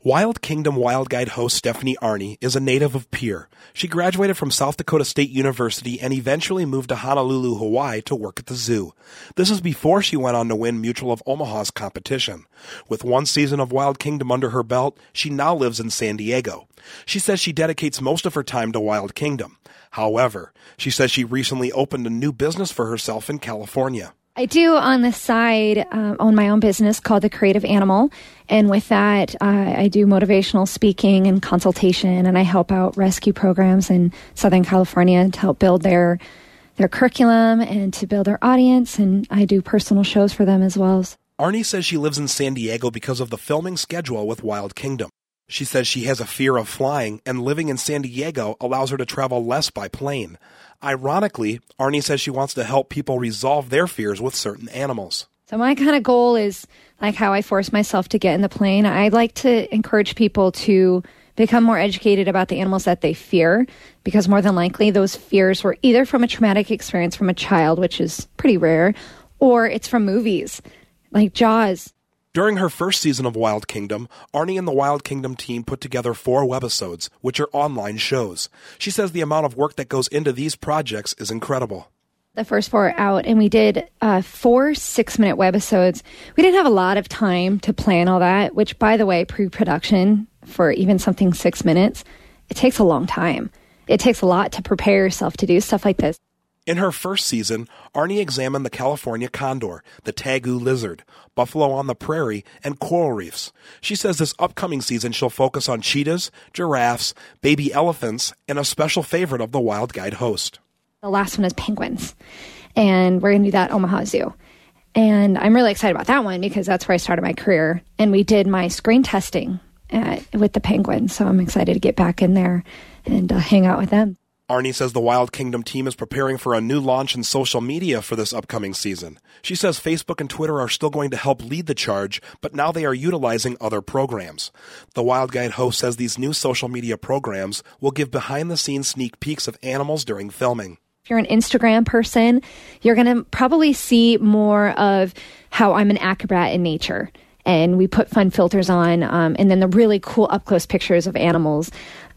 Wild Kingdom Wild Guide host Stephanie Arney is a native of Pierre. She graduated from South Dakota State University and eventually moved to Honolulu, Hawaii to work at the zoo. This is before she went on to win Mutual of Omaha's competition. With one season of Wild Kingdom under her belt, she now lives in San Diego. She says she dedicates most of her time to Wild Kingdom. However, she says she recently opened a new business for herself in California. I do on the side own my own business called The Creative Animal. And with that, I do motivational speaking and consultation, and I help out rescue programs in Southern California to help build their curriculum and to build their audience. And I do personal shows for them as well. Arney says she lives in San Diego because of the filming schedule with Wild Kingdom. She says she has a fear of flying, and living in San Diego allows her to travel less by plane. Ironically, Arney says she wants to help people resolve their fears with certain animals. So my kind of goal is like how I force myself to get in the plane. I'd like to encourage people to become more educated about the animals that they fear, because more than likely those fears were either from a traumatic experience from a child, which is pretty rare, or it's from movies like Jaws. During her first season of Wild Kingdom, Arney and the Wild Kingdom team put together 4 webisodes, which are online shows. She says the amount of work that goes into these projects is incredible. The first 4 are out, and we did 4 6-minute webisodes. We didn't have a lot of time to plan all that, which, by the way, pre-production for even something 6 minutes, it takes a long time. It takes a lot to prepare yourself to do stuff like this. In her first season, Arney examined the California condor, the tegu lizard, buffalo on the prairie, and coral reefs. She says this upcoming season she'll focus on cheetahs, giraffes, baby elephants, and a special favorite of the Wild Guide host. The last one is penguins, and we're going to do that at Omaha Zoo. And I'm really excited about that one because that's where I started my career. And we did my screen testing with the penguins, so I'm excited to get back in there and hang out with them. Arney says the Wild Kingdom team is preparing for a new launch in social media for this upcoming season. She says Facebook and Twitter are still going to help lead the charge, but now they are utilizing other programs. The Wild Guide host says these new social media programs will give behind-the-scenes sneak peeks of animals during filming. If you're an Instagram person, you're going to probably see more of how I'm an acrobat in nature. And we put fun filters on, and then the really cool up-close pictures of animals.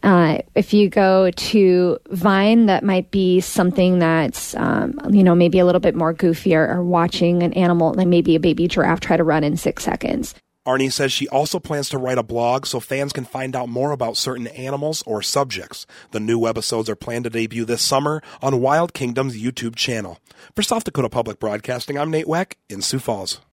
If you go to Vine, that might be something that's, maybe a little bit more goofier, or watching an animal, like maybe a baby giraffe, try to run in 6 seconds. Arney says she also plans to write a blog so fans can find out more about certain animals or subjects. The new webisodes are planned to debut this summer on Wild Kingdom's YouTube channel. For South Dakota Public Broadcasting, I'm Nate Weck in Sioux Falls.